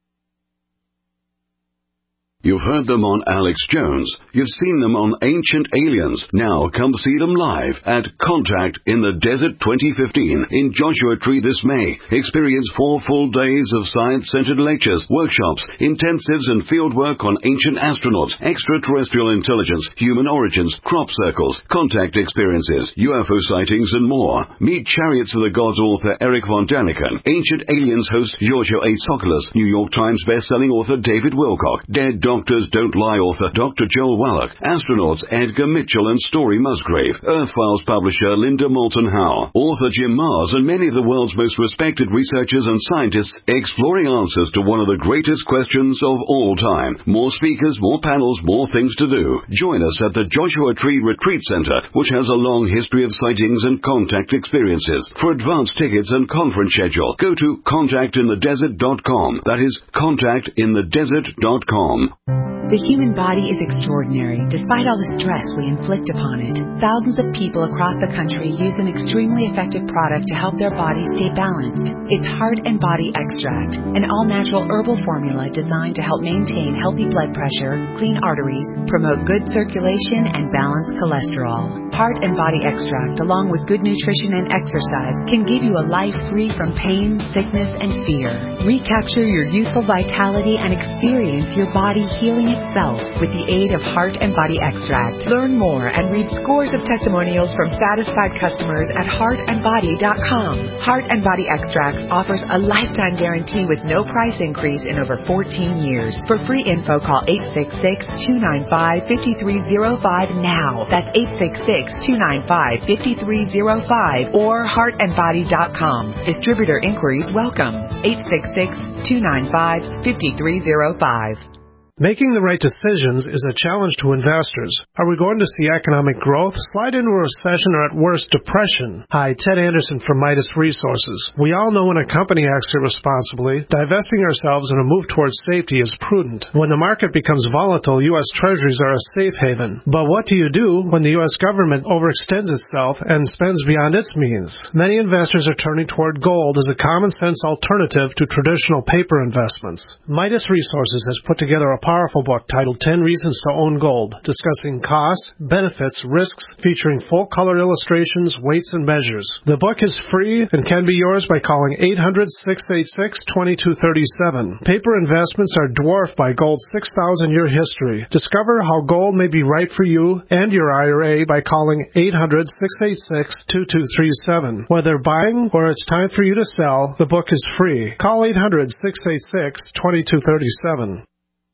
You've heard them on Alex Jones. You've seen them on Ancient Aliens. Now come see them live at Contact in the Desert twenty fifteen in Joshua Tree this May. Experience four full days of science-centered lectures, workshops, intensives and field work on ancient astronauts, extraterrestrial intelligence, human origins, crop circles, contact experiences, U F O sightings and more. Meet Chariots of the Gods author Eric von Daniken, Ancient Aliens host Giorgio A. Tsoukalos, New York Times best-selling author David Wilcock, Dead Doctors Don't Lie author Doctor Joel Wallach, astronauts Edgar Mitchell and Story Musgrave, Earth Files publisher Linda Moulton Howe, author Jim Mars, and many of the world's most respected researchers and scientists exploring answers to one of the greatest questions of all time. More speakers, more panels, more things to do. Join us at the Joshua Tree Retreat Center, which has a long history of sightings and contact experiences. For advance tickets and conference schedule, go to contact in the desert dot com. That is contact in the desert dot com. The human body is extraordinary, despite all the stress we inflict upon it. Thousands of people across the country use an extremely effective product to help their bodies stay balanced. It's Heart and Body Extract, an all-natural herbal formula designed to help maintain healthy blood pressure, clean arteries, promote good circulation, and balance cholesterol. Heart and Body Extract, along with good nutrition and exercise, can give you a life free from pain, sickness, and fear. Recapture your youthful vitality and experience your body healing itself with the aid of Heart and Body Extract. Learn more and read scores of testimonials from satisfied customers at heart and body dot com. Heart and Body Extracts offers a lifetime guarantee with no price increase in over fourteen years. For free info, call eight six six, two nine five, five three zero five now. That's eight six six, two nine five, five three zero five or heart and body dot com. Distributor inquiries welcome. eight six six, two nine five, five three zero five. Making the right decisions is a challenge to investors. Are we going to see economic growth, slide into a recession, or at worst, depression? Hi, Ted Anderson from Midas Resources. We all know when a company acts irresponsibly, divesting ourselves in a move towards safety is prudent. When the market becomes volatile, U S Treasuries are a safe haven. But what do you do when the U S government overextends itself and spends beyond its means? Many investors are turning toward gold as a common-sense alternative to traditional paper investments. Midas Resources has put together a powerful book titled ten Reasons to Own Gold, discussing costs, benefits, risks, featuring full-color illustrations, weights, and measures. The book is free and can be yours by calling eight hundred, six eight six, two two three seven. Paper investments are dwarfed by gold's six thousand year history. Discover how gold may be right for you and your I R A by calling eight hundred, six eight six, two two three seven. Whether buying or it's time for you to sell, the book is free. Call eight hundred, six eight six, two two three seven.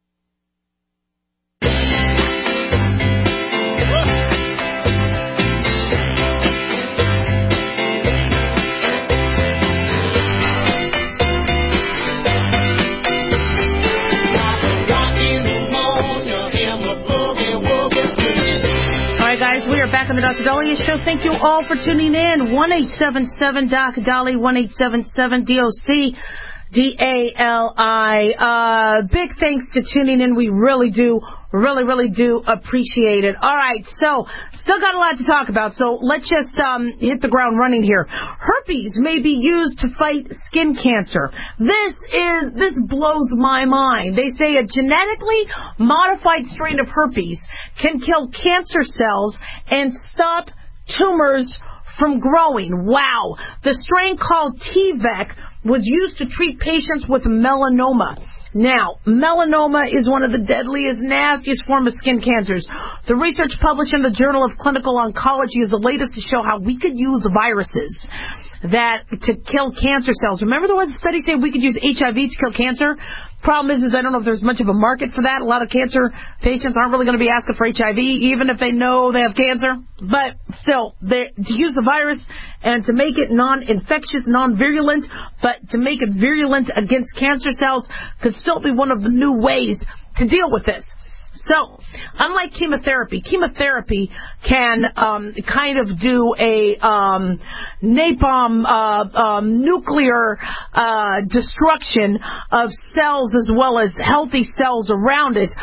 Back on the Doctor Dahlia Show. Thank you all for tuning in. one eight seven seven, D O C, Dolly, one eight seven seven, D O C. D A L I. Uh, big thanks to tuning in. We really do, really, really do appreciate it. All right, so still got a lot to talk about, so let's just um, hit the ground running here. Herpes may be used to fight skin cancer. This is this blows my mind. They say a genetically modified strain of herpes can kill cancer cells and stop tumors from growing. Wow. The strain called T V E C was used to treat patients with melanoma. Now, melanoma is one of the deadliest, nastiest form of skin cancers. The research published in the Journal of Clinical Oncology is the latest to show how we could use viruses that to kill cancer cells. Remember there was a study saying we could use H I V to kill cancer? Problem is, is I don't know if there's much of a market for that. A lot of cancer patients aren't really going to be asking for H I V, even if they know they have cancer. But still, they, to use the virus and to make it non-infectious, non-virulent, but to make it virulent against cancer cells could still be one of the new ways to deal with this. So, unlike chemotherapy, chemotherapy can um, kind of do a um, napalm uh, um, nuclear uh, destruction of cells as well as healthy cells around it.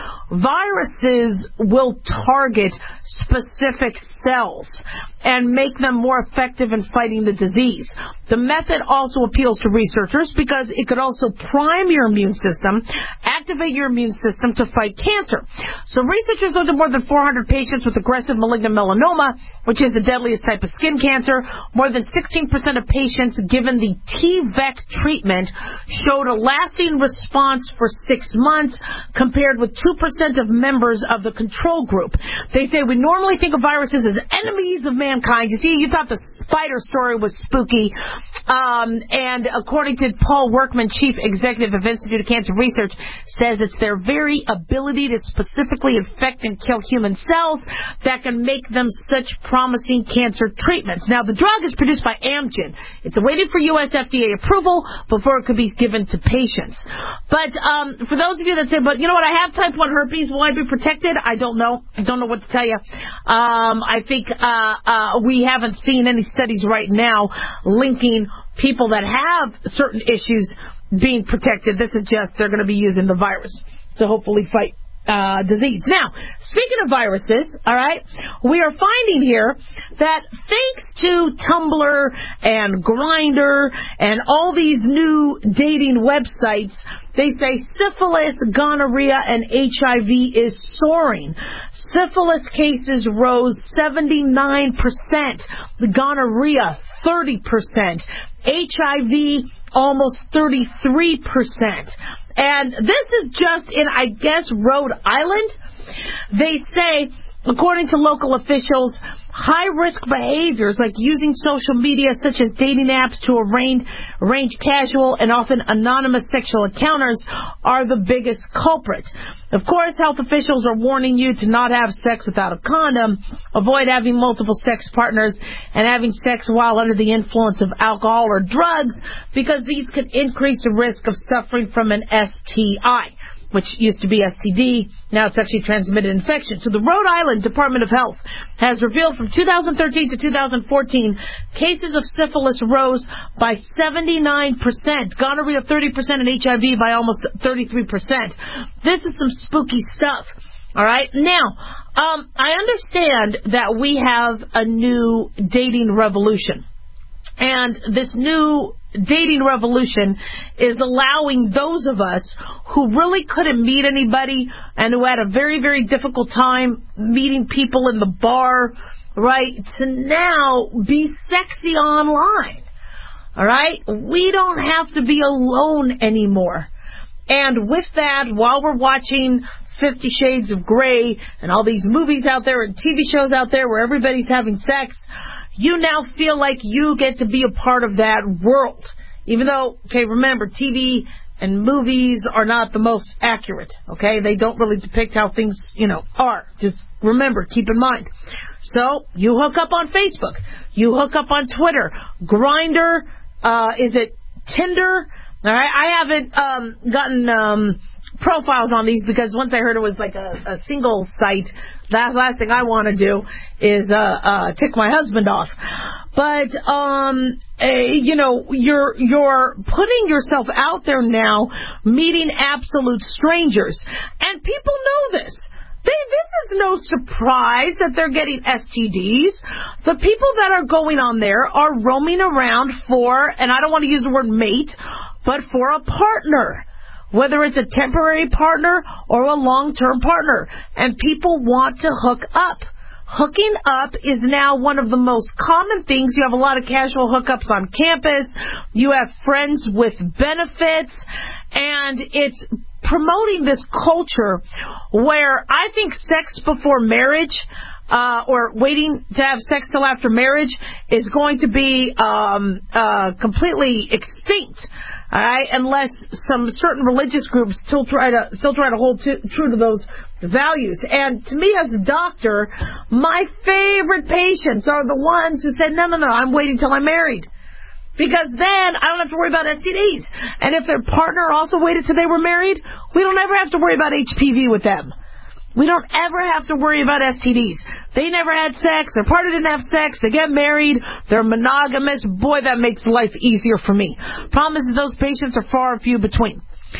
Viruses will target specific cells and make them more effective in fighting the disease. The method also appeals to researchers because it could also prime your immune system, activate your immune system to fight cancer. So researchers looked at more than four hundred patients with aggressive malignant melanoma, which is the deadliest type of skin cancer. More than sixteen percent of patients given the T V E C treatment showed a lasting response for six months compared with two percent of members of the control group. They say we normally think of viruses as enemies of mankind. You see, you thought the spider story was spooky. Um, and according to Paul Workman, chief executive of Institute of Cancer Research, says it's their very ability to specifically infect and kill human cells that can make them such promising cancer treatments. Now, the drug is produced by Amgen. It's awaiting for U S F D A approval before it could be given to patients. But um, for those of you that say, but you know what, I have type one herpes, will I be protected? I don't know. I don't know what to tell you. Um, I think uh, uh, we haven't seen any studies right now linking people that have certain issues being protected. This is just they're going to be using the virus to hopefully fight uh, disease. Now, speaking of viruses, all right, we are finding here that thanks to Tumblr and Grindr and all these new dating websites, they say syphilis, gonorrhea, and H I V is soaring. Syphilis cases rose seventy-nine percent. The gonorrhea, thirty percent. H I V, almost thirty-three percent. And this is just in, I guess, Rhode Island. They say, according to local officials, high-risk behaviors like using social media such as dating apps to arrange, arrange casual and often anonymous sexual encounters are the biggest culprits. Of course, health officials are warning you to not have sex without a condom, avoid having multiple sex partners, and having sex while under the influence of alcohol or drugs because these could increase the risk of suffering from an S T I. Which used to be S T D, now it's actually transmitted infection. So the Rhode Island Department of Health has revealed from two thousand thirteen to two thousand fourteen, cases of syphilis rose by seventy-nine percent, gonorrhea thirty percent, and H I V by almost thirty-three percent. This is some spooky stuff. All right. Now, um, I understand that we have a new dating revolution. And this new dating revolution is allowing those of us who really couldn't meet anybody and who had a very, very difficult time meeting people in the bar, right, to now be sexy online. All right? We don't have to be alone anymore. And with that, while we're watching Fifty Shades of Grey and all these movies out there and T V shows out there where everybody's having sex, you now feel like you get to be a part of that world. Even though, okay, remember, T V and movies are not the most accurate, okay? They don't really depict how things, you know, are. Just remember, keep in mind. So, you hook up on Facebook. You hook up on Twitter. Grindr, uh, is it Tinder? All right, I haven't um, gotten um, profiles on these because once I heard it was like a, a single site, that last thing I want to do is uh, uh, tick my husband off. But, um, uh, you know, you're, you're putting yourself out there now, meeting absolute strangers. And people know this. They, this is no surprise that they're getting S T Ds. The people that are going on there are roaming around for, and I don't want to use the word mate, but for a partner. Whether it's a temporary partner or a long-term partner. And people want to hook up. Hooking up is now one of the most common things. You have a lot of casual hookups on campus. You have friends with benefits. And it's promoting this culture where I think sex before marriage uh, or waiting to have sex till after marriage is going to be um, uh, completely extinct. All right, unless some certain religious groups still try to still try to hold to, true to those values. And to me, as a doctor, my favorite patients are the ones who said, "No, no, no, I'm waiting till I'm married." Because then I don't have to worry about S T Ds. And if their partner also waited till they were married, we don't ever have to worry about H P V with them. We don't ever have to worry about S T Ds. They never had sex. Their partner didn't have sex. They get married. They're monogamous. Boy, that makes life easier for me. Problem is those patients are far and few between.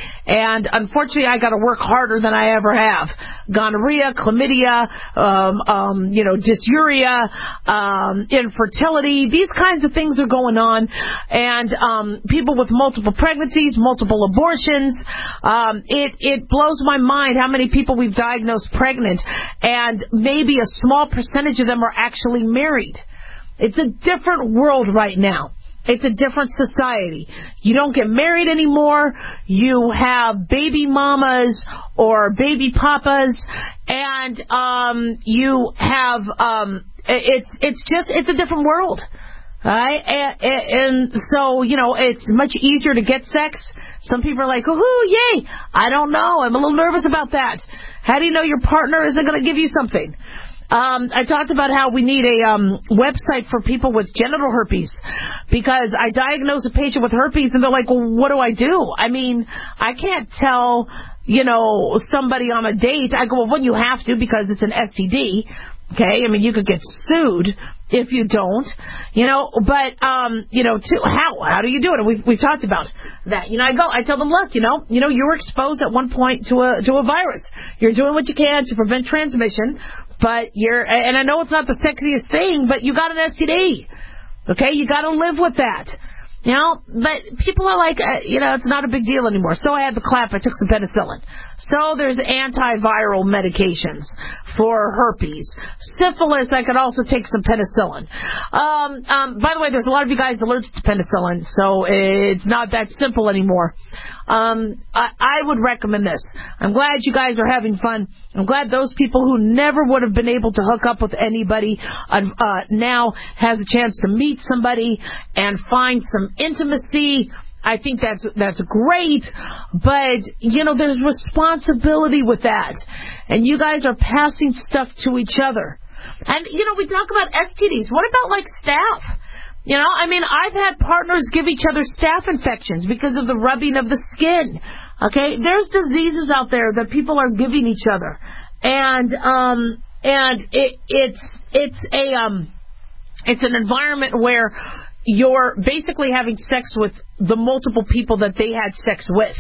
And unfortunately, I got to work harder than I ever have. Gonorrhea, chlamydia, um, um, you know, dysuria, um, infertility. These kinds of things are going on. And um, people with multiple pregnancies, multiple abortions. Um, it, it blows my mind how many people we've diagnosed pregnant. And maybe a small percentage of them are actually married. It's a different world right now. It's a different society. You don't get married anymore. You have baby mamas or baby papas, and um, you have um, it's it's just it's a different world, right? And, and so you know it's much easier to get sex. Some people are like, "Woohoo, yay!" I don't know. I'm a little nervous about that. How do you know your partner isn't going to give you something? Um, I talked about how we need a um, website for people with genital herpes because I diagnose a patient with herpes and they're like, well, what do I do? I mean, I can't tell, you know, somebody on a date. I go, well, well, you have to because it's an S T D. Okay, I mean, you could get sued if you don't, you know, but, um, you know, to, how, how do you do it? And we've, we've talked about that. You know, I go, I tell them, look, you know, you know, you were exposed at one point to a, to a virus. You're doing what you can to prevent transmission, but you're, and I know it's not the sexiest thing, but you got an S T D. Okay, you got to live with that. You know, but people are like, uh, you know, it's not a big deal anymore. So I had the clap. I took some penicillin. So there's antiviral medications for herpes. Syphilis, I could also take some penicillin. Um, um, by the way, there's a lot of you guys allergic to penicillin, so it's not that simple anymore. Um, I, I would recommend this. I'm glad you guys are having fun. I'm glad those people who never would have been able to hook up with anybody uh, uh, now has a chance to meet somebody and find some intimacy. I think that's that's great, but, you know, there's responsibility with that. And you guys are passing stuff to each other. And, you know, we talk about S T Ds. What about, like, staph? You know, I mean, I've had partners give each other staph infections because of the rubbing of the skin. Okay? There's diseases out there that people are giving each other. And, um, and it, it's, it's a, um, it's an environment where you're basically having sex with the multiple people that they had sex with.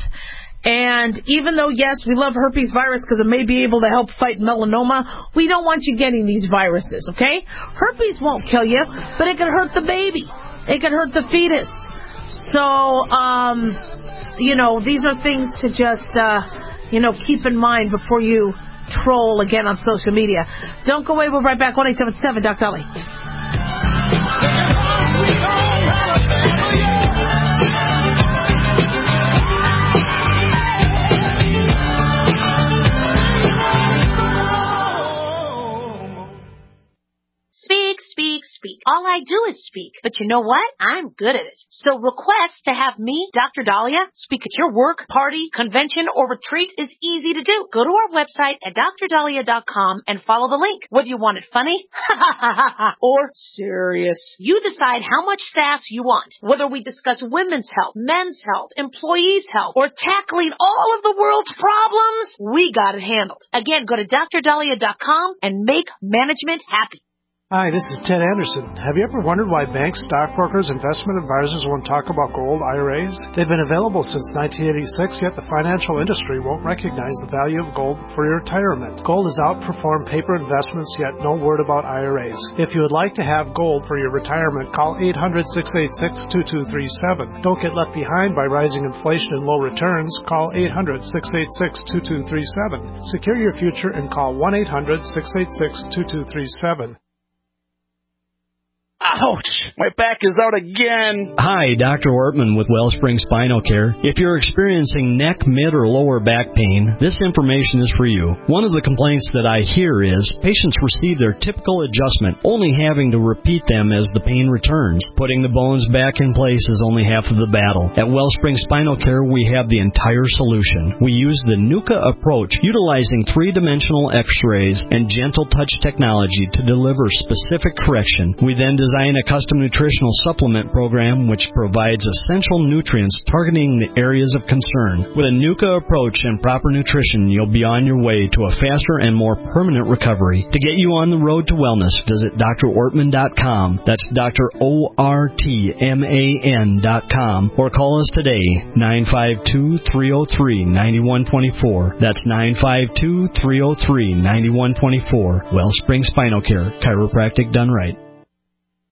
And even though, yes, we love herpes virus because it may be able to help fight melanoma, we don't want you getting these viruses, okay? Herpes won't kill you, but it can hurt the baby. It can hurt the fetus. So, um, you know, these are things to just, uh, you know, keep in mind before you troll again on social media. Don't go away. We'll be right back. one eight seven seven, Doc Dolly. Speak, speak, speak. All I do is speak. But you know what? I'm good at it. So request to have me, Doctor Dahlia, speak at your work, party, convention, or retreat is easy to do. Go to our website at dr dahlia dot com and follow the link. Whether you want it funny or serious, you decide how much sass you want. Whether we discuss women's health, men's health, employees' health, or tackling all of the world's problems, we got it handled. Again, go to dr dahlia dot com and make management happy. Hi, this is Ted Anderson. Have you ever wondered why banks, stockbrokers, investment advisors won't talk about gold I R As? They've been available since nineteen eighty-six, yet the financial industry won't recognize the value of gold for your retirement. Gold has outperformed paper investments, yet no word about I R As. If you would like to have gold for your retirement, call eight hundred, six eight six, two two three seven. Don't get left behind by rising inflation and low returns. Call eight hundred, six eight six, two two three seven. Secure your future and call one eight hundred, six eight six, two two three seven. Ouch! My back is out again. Hi, Doctor Ortman with Wellspring Spinal Care. If you're experiencing neck, mid, or lower back pain, this information is for you. One of the complaints that I hear is patients receive their typical adjustment, only having to repeat them as the pain returns. Putting the bones back in place is only half of the battle. At Wellspring Spinal Care, we have the entire solution. We use the NUCA approach, utilizing three-dimensional x-rays and gentle touch technology to deliver specific correction. We then design a custom nutritional supplement program which provides essential nutrients targeting the areas of concern. With a NUCA approach and proper nutrition, you'll be on your way to a faster and more permanent recovery. To get you on the road to wellness, visit D R ortman dot com. That's D R O R T M A N dot com. Or call us today, nine five two, three oh three, nine one two four. That's nine five two, three oh three, nine one two four. Wellspring Spinal Care, chiropractic done right.